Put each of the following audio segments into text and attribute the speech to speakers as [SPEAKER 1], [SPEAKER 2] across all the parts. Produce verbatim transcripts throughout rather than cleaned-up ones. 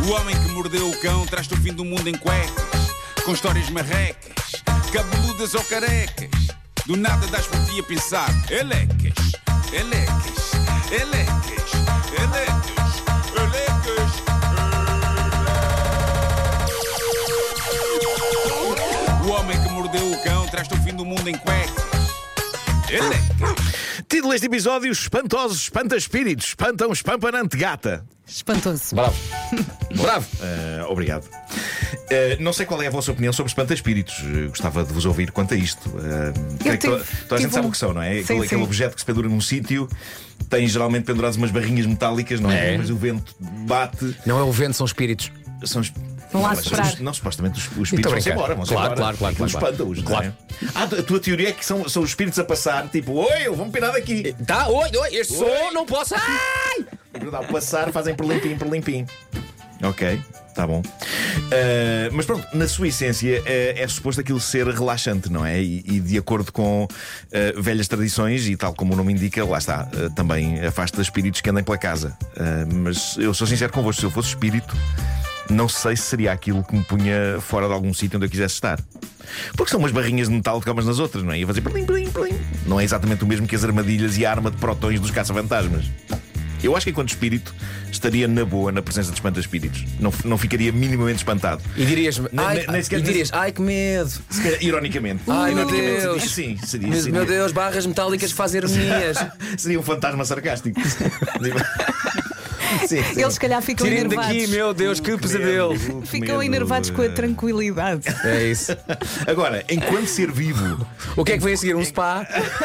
[SPEAKER 1] O homem que mordeu o cão traz-te o fim do mundo em cuecas, com histórias marrecas, cabeludas ou carecas. Do nada das por ti a pensar: elecas, elecas, elecas, elecas, elecas. O homem que mordeu o cão traz-te o fim do mundo em cuecas. Elecas.
[SPEAKER 2] Título deste episódio: Espantosos espanta-espíritos, espantam espampanante gata.
[SPEAKER 3] Espantoso.
[SPEAKER 2] Bravo. Bravo. Uh, obrigado. Uh, não sei qual é a vossa opinião sobre espanta-espíritos. Uh, gostava de vos ouvir quanto a isto. Uh, creio que to- toda a gente sabe o que são, não é?
[SPEAKER 3] Sim,
[SPEAKER 2] aquele,
[SPEAKER 3] sim.
[SPEAKER 2] aquele objeto que se pendura num sítio, tem geralmente penduradas umas barrinhas metálicas, não é?
[SPEAKER 4] É.
[SPEAKER 2] Mas o vento bate.
[SPEAKER 4] Não é o vento, são espíritos.
[SPEAKER 2] São os...
[SPEAKER 3] Vão lá
[SPEAKER 2] não, mas
[SPEAKER 3] soprar.
[SPEAKER 2] os- não, supostamente os, os
[SPEAKER 4] Estou
[SPEAKER 2] espíritos
[SPEAKER 4] a
[SPEAKER 2] vão-se
[SPEAKER 4] brincar.
[SPEAKER 2] embora. Vão-se
[SPEAKER 4] Claro,
[SPEAKER 2] embora.
[SPEAKER 4] claro, claro,
[SPEAKER 2] Aquilo
[SPEAKER 4] claro,
[SPEAKER 2] espanta-os,
[SPEAKER 4] claro.
[SPEAKER 2] não é? Ah, a tua teoria é que são, são os espíritos a passar, tipo, oi, eu vou-me pirar daqui.
[SPEAKER 4] Tá, oi, oi, este
[SPEAKER 2] Oi.
[SPEAKER 4] som não posso. Ai!
[SPEAKER 2] É verdade, ao passar fazem por limpim, por limpim. Ok, tá bom. Uh, mas pronto, na sua essência uh, é suposto aquilo ser relaxante, não é? E, e de acordo com uh, velhas tradições, e tal como o nome indica, lá está, uh, também afasta espíritos que andem pela casa. Uh, mas eu sou sincero convosco, se eu fosse espírito, não sei se seria aquilo que me punha fora de algum sítio onde eu quisesse estar. Porque são umas barrinhas de metal que umas nas outras, não é? Ia fazer plim, plim, plim. Não é exatamente o mesmo que as armadilhas e a arma de protões dos caça-fantasmas. Eu acho que enquanto espírito estaria na boa na presença de espanta-espíritos. Não, não ficaria minimamente espantado.
[SPEAKER 4] E dirias-me,
[SPEAKER 2] Nem-
[SPEAKER 4] ai,
[SPEAKER 2] nem- nem sequer-
[SPEAKER 4] e dirias, ai que medo.
[SPEAKER 2] Se calhar, ironicamente.
[SPEAKER 4] Ai, meu
[SPEAKER 2] Ironicamente,
[SPEAKER 4] Deus.
[SPEAKER 2] seria- Sim, seria,
[SPEAKER 4] Meu,
[SPEAKER 2] seria,
[SPEAKER 4] meu Deus, barras metálicas que fazem harmonias.
[SPEAKER 2] seria um fantasma sarcástico. Sim, sim.
[SPEAKER 3] Eles se calhar ficam
[SPEAKER 4] Tirem
[SPEAKER 3] enervados.
[SPEAKER 4] daqui, meu Deus, que pesadelo.
[SPEAKER 2] medo, que
[SPEAKER 3] Ficam
[SPEAKER 2] medo.
[SPEAKER 3] enervados com a tranquilidade.
[SPEAKER 4] É isso.
[SPEAKER 2] Agora, enquanto ser vivo,
[SPEAKER 4] O que é que vem a seguir? Um spa?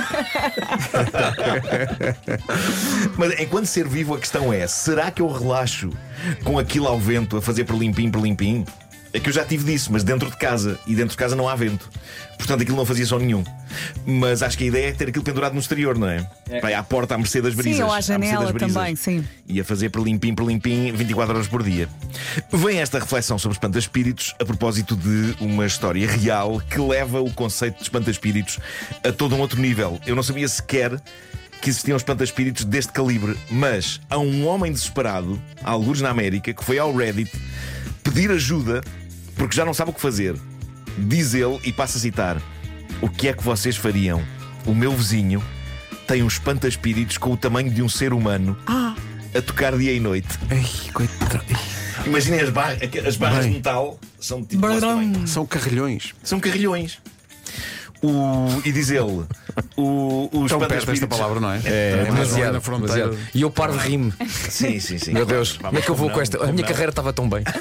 [SPEAKER 2] mas enquanto ser vivo a questão é: será que eu relaxo com aquilo ao vento a fazer por limpim, por limpim? É que eu já tive disso, mas dentro de casa. E dentro de casa não há vento. Portanto, aquilo não fazia som nenhum. Mas acho que a ideia é ter aquilo pendurado no exterior, não é? Vai à porta, à mercê das brisas.
[SPEAKER 3] Sim, ou à
[SPEAKER 2] à mercê das
[SPEAKER 3] janela
[SPEAKER 2] brisas.
[SPEAKER 3] também, sim.
[SPEAKER 2] E a fazer por limpim, por limpim, vinte e quatro horas por dia. Vem esta reflexão sobre espanta-espíritos a propósito de uma história real que leva o conceito de espanta-espíritos a todo um outro nível. Eu não sabia sequer que existiam espanta-espíritos deste calibre, mas há um homem desesperado, algures na América, que foi ao Reddit pedir ajuda porque já não sabe o que fazer. Diz ele, e passa a citar: o que é que vocês fariam? O meu vizinho tem um espanta-espíritos com o tamanho de um ser humano
[SPEAKER 3] Ah,
[SPEAKER 2] a tocar dia e noite.
[SPEAKER 5] Ei, coitado.
[SPEAKER 2] Imaginem as, barra, as barras
[SPEAKER 5] Bem.
[SPEAKER 2] de metal. São tipo
[SPEAKER 3] Barão.
[SPEAKER 2] tamanho.
[SPEAKER 5] São carrilhões.
[SPEAKER 2] São carrilhões. O, e diz ele: o, o
[SPEAKER 5] Tão perto
[SPEAKER 2] espanta-espíritos-
[SPEAKER 5] esta palavra, não é?
[SPEAKER 4] É,
[SPEAKER 5] mais
[SPEAKER 4] demasiado,
[SPEAKER 5] ali na fronteira.
[SPEAKER 4] demasiado. E eu paro de rir-me.
[SPEAKER 2] Sim, sim, sim.
[SPEAKER 4] Meu
[SPEAKER 2] claro.
[SPEAKER 4] Deus, como é que eu vou
[SPEAKER 2] Como
[SPEAKER 4] com
[SPEAKER 2] não,
[SPEAKER 4] esta? A
[SPEAKER 2] como
[SPEAKER 4] minha
[SPEAKER 2] não.
[SPEAKER 4] carreira estava tão bem.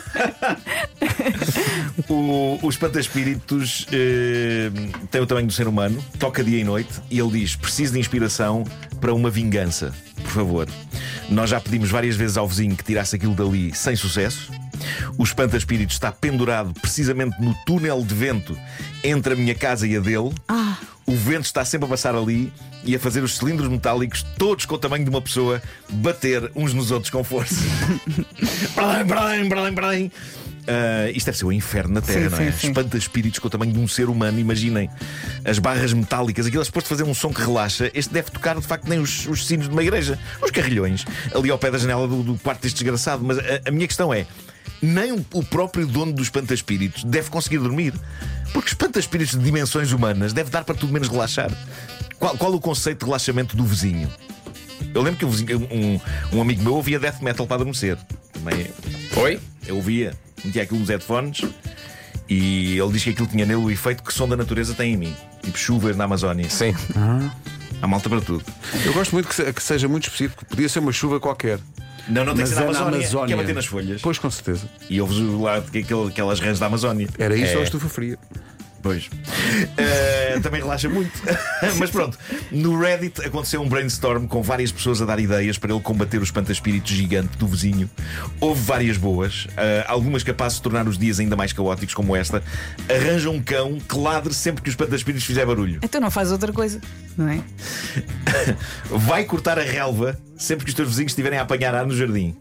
[SPEAKER 2] O, o espanta-espíritos eh, tem o tamanho do ser humano, toca dia e noite, e ele diz: preciso de inspiração para uma vingança, por favor. Nós já pedimos várias vezes ao vizinho que tirasse aquilo dali sem sucesso. O espanta-espíritos está pendurado precisamente no túnel de vento entre a minha casa e a dele.
[SPEAKER 3] ah.
[SPEAKER 2] O vento está sempre a passar ali e a fazer os cilindros metálicos, todos com o tamanho de uma pessoa, bater uns nos outros com força. Bralém, bralém, bralém, bralém. Ah, isto deve ser o inferno na Terra,
[SPEAKER 3] Sim,
[SPEAKER 2] não é?
[SPEAKER 3] sim, sim.
[SPEAKER 2] Espanta-espíritos com o tamanho de um ser humano, imaginem. As barras metálicas, aquilo é suposto fazer um som que relaxa. Este deve tocar de facto nem os, os sinos de uma igreja, os carrilhões, ali ao pé da janela do, do quarto deste desgraçado. Mas a, a minha questão é: nem o, o próprio dono do espanta-espíritos deve conseguir dormir. Porque espanta-espíritos de dimensões humanas deve dar para tudo menos relaxar. Qual, qual o conceito de relaxamento do vizinho? Eu lembro que um, vizinho, um, um amigo meu ouvia death metal para adormecer. Também
[SPEAKER 4] Oi?
[SPEAKER 2] eu ouvia, metia aquilo nos headphones e ele diz que aquilo tinha nele o efeito que som da natureza tem em mim. Tipo chuvas na Amazónia.
[SPEAKER 4] Sim.
[SPEAKER 2] Há malta para tudo.
[SPEAKER 5] Eu gosto muito que, se- que seja muito específico. Podia ser uma chuva qualquer.
[SPEAKER 2] Não, não tem que
[SPEAKER 5] Mas
[SPEAKER 2] ser na
[SPEAKER 5] é na
[SPEAKER 2] Amazónia,
[SPEAKER 5] Amazónia.
[SPEAKER 2] que é bater nas folhas.
[SPEAKER 5] Pois, com certeza.
[SPEAKER 2] E ouves lá que- aquele- aquelas rãs da Amazónia.
[SPEAKER 5] Era isso
[SPEAKER 2] É.
[SPEAKER 5] ou a estufa fria.
[SPEAKER 2] Pois. Eh, também relaxa muito. Mas pronto, no Reddit aconteceu um brainstorm com várias pessoas a dar ideias para ele combater o espanta-espírito gigante do vizinho. Houve várias boas, eh, algumas capazes de tornar os dias ainda mais caóticos, como esta. Arranja um cão que ladre sempre que o espanta-espíritos fizer barulho.
[SPEAKER 3] Então não faz outra coisa, não é?
[SPEAKER 2] Vai cortar a relva sempre que os teus vizinhos estiverem a apanhar ar no jardim.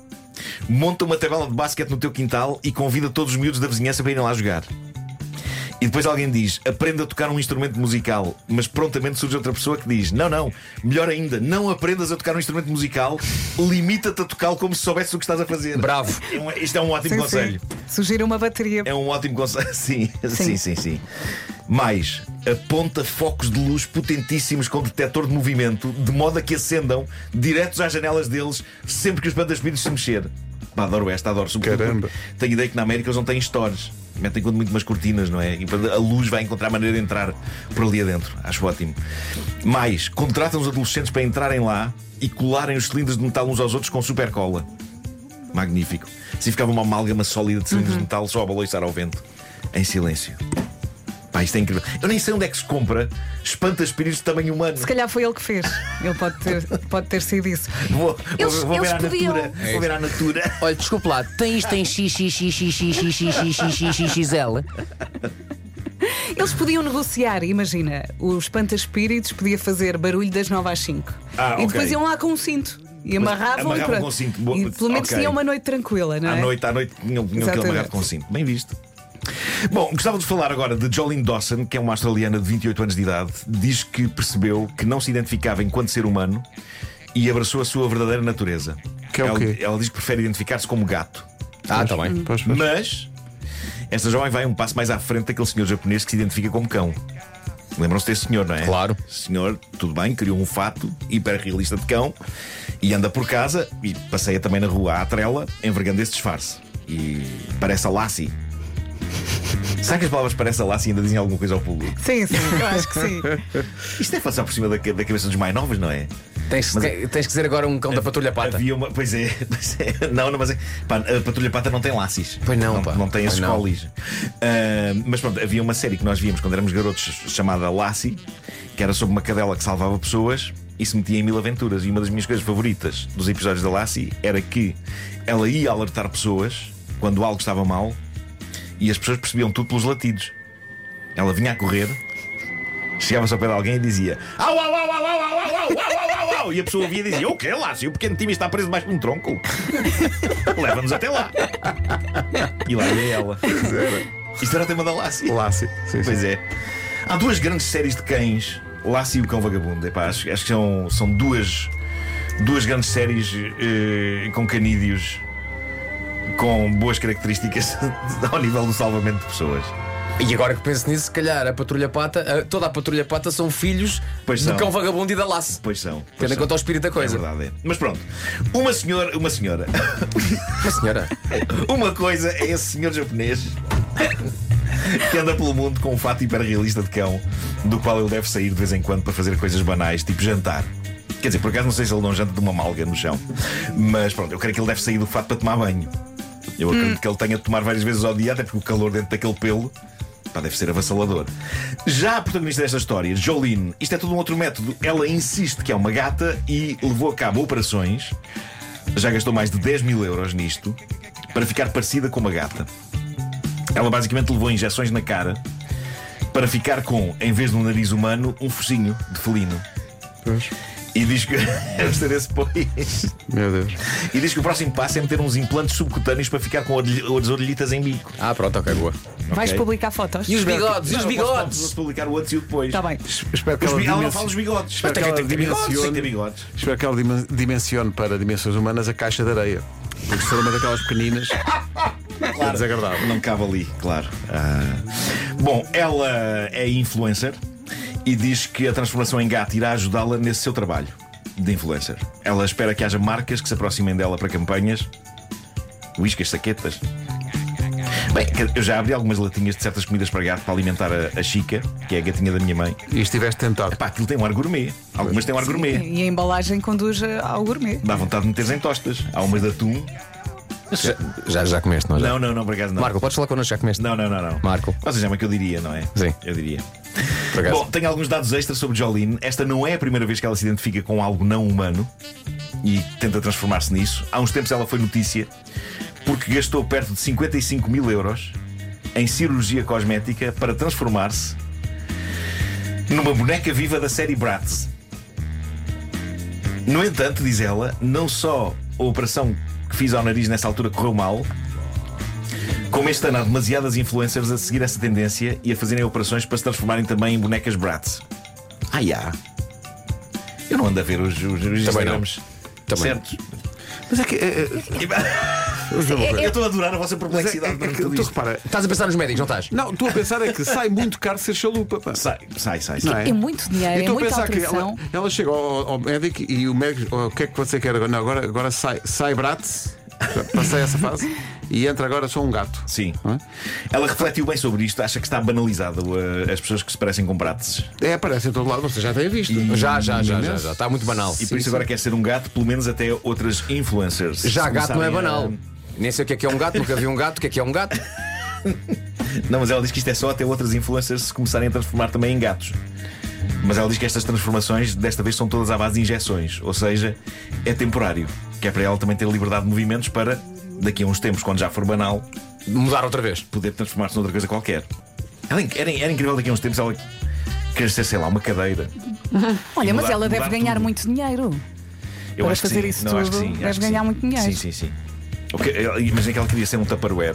[SPEAKER 2] Monta uma tabela de basquete no teu quintal e convida todos os miúdos da vizinhança para irem lá jogar. E depois alguém diz: aprenda a tocar um instrumento musical. Mas prontamente surge outra pessoa que diz: não, não, melhor ainda, não aprendas a tocar um instrumento musical, limita-te a tocá-lo como se soubesses o que estás a fazer.
[SPEAKER 4] Bravo.
[SPEAKER 2] É um- Isto é um ótimo
[SPEAKER 3] Sim,
[SPEAKER 2] conselho.
[SPEAKER 3] sim. Sugira uma bateria.
[SPEAKER 2] É um ótimo conselho. Sim, sim,
[SPEAKER 3] Sim.
[SPEAKER 2] sim, sim. Mais, aponta focos de luz potentíssimos com detector de movimento, de modo a que acendam diretos às janelas deles sempre que os espíritos se mexer. Pá, adoro esta, adoro. Sobretudo
[SPEAKER 5] Caramba.
[SPEAKER 2] porque tenho ideia que na América eles não têm stores. Metem quando muito umas cortinas, não é? E a luz vai encontrar maneira de entrar por ali adentro. Acho ótimo. Mais, contratam os adolescentes para entrarem lá e colarem os cilindros de metal uns aos outros com super cola. Magnífico. Assim ficava uma amálgama sólida de cilindros de metal só a baloiçar ao vento, em silêncio. Pá, isto é incrível. Eu nem sei onde é que se compra espanta-espíritos de tamanho humano.
[SPEAKER 3] Se calhar foi ele que fez. Ele pode ter, pode ter sido isso.
[SPEAKER 2] Vou,
[SPEAKER 3] Eles-
[SPEAKER 2] vou, vou
[SPEAKER 3] eles
[SPEAKER 2] ver à
[SPEAKER 3] podiam-
[SPEAKER 2] natura. Vou ver à natura.
[SPEAKER 4] Olha, desculpe lá, tem isto em X X X X X X X X X X X L?
[SPEAKER 3] Eles podiam negociar, imagina, o espanta-espíritos podia fazer barulho das nove às cinco.
[SPEAKER 2] Ah,
[SPEAKER 3] e depois
[SPEAKER 2] ok.
[SPEAKER 3] iam lá com um cinto. E amarravam,
[SPEAKER 2] amarravam
[SPEAKER 3] e pronto.
[SPEAKER 2] com um cinto. Boa-
[SPEAKER 3] E pelo menos
[SPEAKER 2] ok.
[SPEAKER 3] tinham uma noite tranquila, não
[SPEAKER 2] À
[SPEAKER 3] é?
[SPEAKER 2] noite, à noite tinham, tinham aquele
[SPEAKER 3] Exatamente.
[SPEAKER 2] amarrado com cinto. Bem visto. Bom, gostava de falar agora de Jolene Dawson, que é uma australiana de vinte e oito anos de idade. Diz que percebeu que não se identificava enquanto ser humano e abraçou a sua verdadeira natureza.
[SPEAKER 5] Que é o
[SPEAKER 2] ela,
[SPEAKER 5] quê?
[SPEAKER 2] ela diz que prefere identificar-se como gato.
[SPEAKER 4] Ah, está bem.
[SPEAKER 5] Pois, pois.
[SPEAKER 2] Mas esta jovem vai um passo mais à frente daquele senhor japonês que se identifica como cão. Lembram-se desse senhor, não é?
[SPEAKER 4] Claro.
[SPEAKER 2] Senhor, tudo bem, criou um fato hiperrealista de cão e anda por casa e passeia também na rua à trela, envergando esse disfarce. E parece a Lassie. Sabe que as palavras parece a Lassie ainda dizem alguma coisa ao público?
[SPEAKER 3] Sim, sim, eu acho que sim.
[SPEAKER 2] Isto é passar por cima da, ca- da cabeça dos mais novos, não é?
[SPEAKER 4] Tens,
[SPEAKER 2] Mas-
[SPEAKER 4] que- tens que dizer agora um cão da patrulha pata.
[SPEAKER 2] Havia uma. Pois é, pois é. Não, não, mas é. Pá, a Patrulha Pata não tem laços.
[SPEAKER 4] Pois não,
[SPEAKER 2] não,
[SPEAKER 4] pá.
[SPEAKER 2] não tem
[SPEAKER 4] Pois
[SPEAKER 2] esses
[SPEAKER 4] não.
[SPEAKER 2] colis. Ah, mas pronto, havia uma série que nós víamos quando éramos garotos chamada Lassie, que era sobre uma cadela que salvava pessoas e se metia em mil aventuras. E uma das minhas coisas favoritas dos episódios da Lassie era que ela ia alertar pessoas quando algo estava mal e as pessoas percebiam tudo pelos latidos. Ela vinha a correr, chegava-se ao pé de alguém e dizia: au, au, au, au, au, au, au, au, au, au, au. E a pessoa via e dizia: o quê, Lassie? O pequeno time está preso debaixo de um tronco. Leva-nos até lá. E lá ia ela. Isto era o tema da Lassie.
[SPEAKER 5] Lassie. Sim, sim.
[SPEAKER 2] Pois é. Há duas grandes séries de cães, Lassie e o Cão Vagabundo. Epá, acho, acho que são, são duas, duas grandes séries eh, com canídeos com boas características ao nível do salvamento de pessoas.
[SPEAKER 4] E agora que penso nisso, se calhar a patrulha pata, a- toda a patrulha pata são filhos
[SPEAKER 2] Pois
[SPEAKER 4] do
[SPEAKER 2] são.
[SPEAKER 4] cão vagabundo e da laço.
[SPEAKER 2] Pois são. pois
[SPEAKER 4] Tendo em
[SPEAKER 2] são.
[SPEAKER 4] conta o espírito da coisa.
[SPEAKER 2] É verdade, é. Mas pronto, uma senhora, uma senhora,
[SPEAKER 4] Mas senhora,
[SPEAKER 2] uma coisa é esse senhor japonês que anda pelo mundo com um fato hiperrealista de cão, do qual ele deve sair de vez em quando para fazer coisas banais, tipo jantar. Quer dizer, por acaso não sei se ele não janta de uma malga no chão, mas pronto, eu creio que ele deve sair do fato para tomar banho. Eu acredito que ele tenha de tomar várias vezes ao dia, até porque o calor dentro daquele pelo, pá, deve ser avassalador. Já a protagonista desta história, Jolene, isto é todo um outro método. Ela insiste que é uma gata e levou a cabo operações. Já gastou mais de dez mil euros nisto para ficar parecida com uma gata. Ela basicamente levou injeções na cara para ficar com, em vez de um nariz humano, um focinho de felino.
[SPEAKER 5] Pois.
[SPEAKER 2] E diz que eu gostei desse pois.
[SPEAKER 5] Meu Deus.
[SPEAKER 2] E diz que o próximo passo é meter uns implantes subcutâneos para ficar com as orelhitas em bico.
[SPEAKER 4] ah, pronto, ok, boa.
[SPEAKER 3] Vais
[SPEAKER 2] Ok?
[SPEAKER 3] publicar fotos?
[SPEAKER 4] E os bigodes, e
[SPEAKER 2] Não,
[SPEAKER 4] os
[SPEAKER 2] eu posso-
[SPEAKER 4] bigodes.
[SPEAKER 2] Posso publicar o antes e o depois.
[SPEAKER 3] Está bem.
[SPEAKER 5] Espero que
[SPEAKER 2] Os
[SPEAKER 5] ela,
[SPEAKER 2] bi- ela não
[SPEAKER 5] dimensi-
[SPEAKER 2] fala dos bigodes.
[SPEAKER 5] Espero
[SPEAKER 2] Mas
[SPEAKER 5] que
[SPEAKER 2] tem que
[SPEAKER 5] ela
[SPEAKER 2] ter bigodes. Tem que ter
[SPEAKER 5] dimensione
[SPEAKER 2] bigodes.
[SPEAKER 5] Espero que ela dimen- dimensione para dimensões humanas a caixa de areia. Porque se for uma daquelas pequeninas, é desagradável.
[SPEAKER 2] Não cabe ali, claro. Ah. Bom, ela é influencer e diz que a transformação em gato irá ajudá-la nesse seu trabalho de influencer. Ela espera que haja marcas que se aproximem dela para campanhas. Whiskas, saquetas. Bem, eu já abri algumas latinhas de certas comidas para gato para alimentar a, a Chica, que é a gatinha da minha mãe.
[SPEAKER 5] E estiveste tentado.
[SPEAKER 2] Pá, aquilo tem um ar gourmet. Algumas têm um ar gourmet.
[SPEAKER 3] E a embalagem conduz ao gourmet.
[SPEAKER 2] Dá vontade de meteres em tostas. Há umas de atum.
[SPEAKER 4] Já, já, já comeste, não? Já?
[SPEAKER 2] Não, não, não, por acaso não.
[SPEAKER 4] Marco, podes falar connosco, já comeste?
[SPEAKER 2] Não, não, não, não.
[SPEAKER 4] Marco.
[SPEAKER 2] Vocês sabem o que eu diria, não é?
[SPEAKER 4] Sim.
[SPEAKER 2] Eu diria.
[SPEAKER 4] Por acaso.
[SPEAKER 2] Bom, tenho alguns dados extras sobre Jolene. Esta não é a primeira vez que ela se identifica com algo não humano e tenta transformar-se nisso. Há uns tempos ela foi notícia porque gastou perto de cinquenta e cinco mil euros em cirurgia cosmética para transformar-se numa boneca viva da série Bratz. No entanto, diz ela, não só a operação que fiz ao nariz nessa altura correu mal, Como este ano há demasiadas influencers a seguir essa tendência e a fazerem operações para se transformarem também em bonecas Bratz. Ah, já. Eu não ando a ver os, os, os Instagrams.
[SPEAKER 4] Também
[SPEAKER 2] Certo.
[SPEAKER 5] Mas é que. É, é,
[SPEAKER 2] Eu estou a adorar a vossa perplexidade.
[SPEAKER 5] é, é, que, tu repara.
[SPEAKER 4] Estás a pensar nos médicos, não estás?
[SPEAKER 5] Não, estou a pensar é que sai muito caro ser chalupa. Pá.
[SPEAKER 2] Sai, sai, sai.
[SPEAKER 5] Não
[SPEAKER 2] sai.
[SPEAKER 5] é?
[SPEAKER 3] É muito dinheiro,
[SPEAKER 5] Eu
[SPEAKER 3] é
[SPEAKER 5] estou a
[SPEAKER 3] muita
[SPEAKER 5] pensar que
[SPEAKER 3] alteração.
[SPEAKER 5] ela, ela chega ao, ao médico e o médico, oh, o que é que você quer agora? Não, agora, agora sai, sai Bratz, passei essa fase e entra agora só um gato.
[SPEAKER 2] Sim.
[SPEAKER 5] Não é?
[SPEAKER 2] Ela refletiu bem sobre isto, acha que está banalizado uh, as pessoas que se parecem com Bratz.
[SPEAKER 5] É, aparece em todo lado, você já tem visto.
[SPEAKER 2] E-
[SPEAKER 4] Já, já, já, já,
[SPEAKER 5] Imenso.
[SPEAKER 4] já. Está muito banal.
[SPEAKER 2] E por isso agora quer ser um gato, pelo menos até outras influencers.
[SPEAKER 4] Já
[SPEAKER 2] Se
[SPEAKER 4] gato não é
[SPEAKER 2] começarem a-
[SPEAKER 4] banal. Nem sei o que é que é um gato, nunca vi um gato, o que é que é um gato.
[SPEAKER 2] Não, mas ela diz que isto é só até outras influencers se começarem a transformar também em gatos. Mas ela diz que estas transformações desta vez são todas à base de injeções, ou seja, é temporário. Que é para ela também ter liberdade de movimentos para, daqui a uns tempos, quando já for banal,
[SPEAKER 4] Mudar outra vez.
[SPEAKER 2] poder transformar-se noutra coisa qualquer. Ela, era, era incrível daqui a uns tempos ela querer ser, sei lá, uma cadeira.
[SPEAKER 3] Olha, mas
[SPEAKER 2] mudar-
[SPEAKER 3] ela deve
[SPEAKER 2] mudar
[SPEAKER 3] ganhar
[SPEAKER 2] tudo.
[SPEAKER 3] muito dinheiro.
[SPEAKER 2] Eu
[SPEAKER 3] Para
[SPEAKER 2] acho que
[SPEAKER 3] fazer
[SPEAKER 2] sim.
[SPEAKER 3] isso
[SPEAKER 2] Não, acho que
[SPEAKER 3] tudo,
[SPEAKER 2] sim,
[SPEAKER 3] deve
[SPEAKER 2] acho que
[SPEAKER 3] ganhar
[SPEAKER 2] sim.
[SPEAKER 3] muito dinheiro.
[SPEAKER 2] Sim, sim, sim. Okay, imagina que ela queria ser um Tupperware.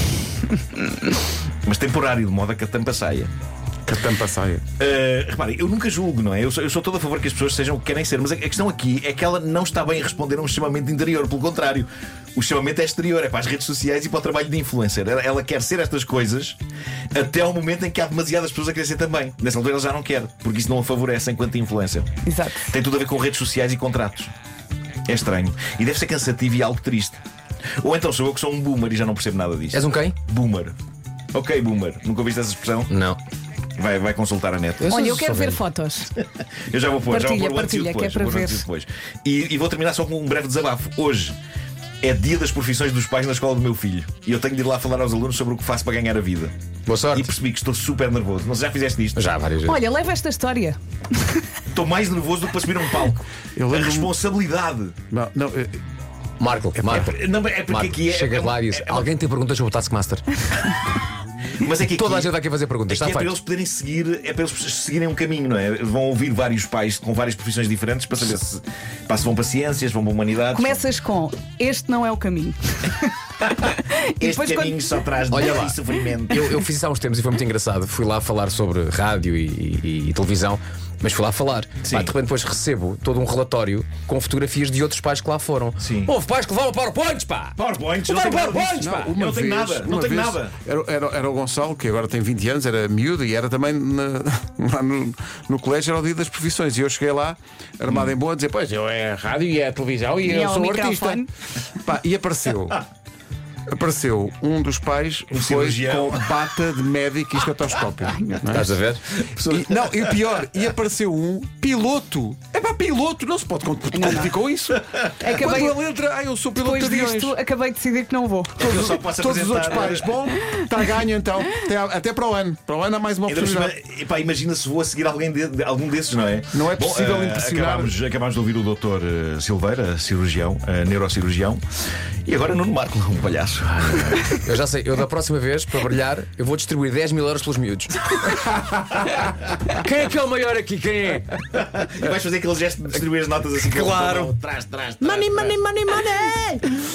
[SPEAKER 2] Mas temporário, de modo a que a tampa saia.
[SPEAKER 5] Que a tampa saia.
[SPEAKER 2] Uh, reparem, eu nunca julgo, não é? Eu sou, eu sou todo a favor que as pessoas sejam o que querem ser, mas a, a questão aqui é que ela não está bem a responder a um chamamento interior. Pelo contrário, o chamamento é exterior, é para as redes sociais e para o trabalho de influencer. Ela, ela quer ser estas coisas até ao momento em que há demasiadas pessoas a querer ser também. Nessa altura ela já não quer, porque isso não a favorece enquanto influencer.
[SPEAKER 3] Exato.
[SPEAKER 2] Tem tudo a ver com redes sociais e contratos. É estranho. E deve ser cansativo e algo triste. Ou então sou eu que sou um boomer e já não percebo nada disto.
[SPEAKER 4] És um quem?
[SPEAKER 2] Boomer. Ok, boomer. Nunca ouviste essa expressão?
[SPEAKER 4] Não.
[SPEAKER 2] Vai, vai consultar a net.
[SPEAKER 4] Eu sou-
[SPEAKER 3] Olha, eu
[SPEAKER 4] sou
[SPEAKER 3] quero ver
[SPEAKER 4] velho.
[SPEAKER 3] fotos.
[SPEAKER 2] Eu já vou pôr, já vou
[SPEAKER 3] Partilha,
[SPEAKER 2] pôr o antes e o
[SPEAKER 3] partilha,
[SPEAKER 2] depois.
[SPEAKER 3] que é
[SPEAKER 2] vou pôr
[SPEAKER 3] para
[SPEAKER 2] o antes
[SPEAKER 3] ver.
[SPEAKER 2] e depois. E, e vou terminar só com um breve desabafo. Hoje é dia das profissões dos pais na escola do meu filho. E eu tenho de ir lá falar aos alunos sobre o que faço para ganhar a vida.
[SPEAKER 4] Boa sorte.
[SPEAKER 2] E percebi que estou super nervoso. Não sei, já fizeste isto?
[SPEAKER 4] Já, várias vezes.
[SPEAKER 3] Olha, leva esta história.
[SPEAKER 2] Estou mais nervoso do que para subir a um palco.
[SPEAKER 5] Eu
[SPEAKER 2] A
[SPEAKER 5] lembro-me-
[SPEAKER 2] responsabilidade.
[SPEAKER 5] Não, não, é-
[SPEAKER 4] Marco, Marco.
[SPEAKER 2] Não, é porque
[SPEAKER 4] Marco,
[SPEAKER 2] aqui é.
[SPEAKER 4] chega
[SPEAKER 2] é-
[SPEAKER 4] lá e diz:
[SPEAKER 2] é- é-
[SPEAKER 4] alguém tem perguntas sobre o Taskmaster?
[SPEAKER 2] Mas é que aqui,
[SPEAKER 4] Toda a gente vai aqui fazer perguntas.
[SPEAKER 2] aqui
[SPEAKER 4] Está
[SPEAKER 2] é para
[SPEAKER 4] feito.
[SPEAKER 2] eles poderem seguir, é para eles seguirem um caminho, não é? Vão ouvir vários pais com várias profissões diferentes para saber se, pá, se vão para ciências, vão para humanidades.
[SPEAKER 3] Começas com: este não é o caminho. E
[SPEAKER 2] Este
[SPEAKER 3] depois
[SPEAKER 2] caminho só traz
[SPEAKER 4] Olha
[SPEAKER 2] dor
[SPEAKER 4] lá.
[SPEAKER 2] e sofrimento.
[SPEAKER 4] Eu, eu fiz isso há uns tempos e foi muito engraçado. Fui lá falar sobre rádio e, e- e televisão, mas fui lá falar.
[SPEAKER 2] Sim.
[SPEAKER 4] Pá, de repente depois recebo todo um relatório com fotografias de outros pais que lá foram.
[SPEAKER 2] Sim.
[SPEAKER 4] Houve pais que levaram PowerPoints, pá!
[SPEAKER 2] PowerPoint, não
[SPEAKER 4] Levaram
[SPEAKER 2] tenho nada
[SPEAKER 4] PowerPoints,
[SPEAKER 2] disso.
[SPEAKER 4] pá!
[SPEAKER 2] Eu não tenho nada, não
[SPEAKER 5] uma
[SPEAKER 2] tenho
[SPEAKER 5] vez,
[SPEAKER 2] nada.
[SPEAKER 5] Era, era, era o Gonçalo, que agora tem vinte anos, era miúdo e era também na- lá no, no colégio, era o dia das profissões. E eu cheguei lá, armado em boa, a dizer: pois eu é a rádio e é a televisão e,
[SPEAKER 3] E
[SPEAKER 5] eu
[SPEAKER 3] é o
[SPEAKER 5] sou
[SPEAKER 3] microfone.
[SPEAKER 5] artista. Pá, e apareceu. Apareceu um dos pais
[SPEAKER 2] Um
[SPEAKER 5] foi
[SPEAKER 2] cirurgião.
[SPEAKER 5] com bata de médico e estetoscópio. não é?
[SPEAKER 4] Estás a ver?
[SPEAKER 5] E, não, e o pior, e apareceu um piloto. É para piloto, não se pode competir com isso.
[SPEAKER 3] Acabei-
[SPEAKER 5] Quando ele entra, ah, eu sou piloto
[SPEAKER 3] Depois
[SPEAKER 5] de aviões.
[SPEAKER 3] disto, acabei de decidir que não vou.
[SPEAKER 2] Eu só posso
[SPEAKER 5] Todos os outros
[SPEAKER 2] apresentar-
[SPEAKER 5] pais, bom, está ganho então. Até, até para o ano. Para o ano há mais uma
[SPEAKER 2] Ainda por cima,
[SPEAKER 5] oportunidade.
[SPEAKER 2] epá, imagina se vou a seguir alguém de, de- algum desses, não é?
[SPEAKER 5] Não é
[SPEAKER 2] Bom,
[SPEAKER 5] possível
[SPEAKER 2] eh,
[SPEAKER 5] impressionar.
[SPEAKER 2] Acabámos, acabámos de ouvir o doutor eh, Silveira, cirurgião, eh, neurocirurgião, e agora Nuno Marco, um palhaço.
[SPEAKER 4] Eu já sei, eu da próxima vez, para brilhar, eu vou distribuir dez mil euros pelos miúdos. Quem é que é o maior aqui? Quem é?
[SPEAKER 2] E vais fazer aquele gesto de distribuir as notas assim com a
[SPEAKER 4] Claro.
[SPEAKER 2] mão, trás, trás, trás.
[SPEAKER 4] Money,
[SPEAKER 2] trás.
[SPEAKER 4] money, money, money!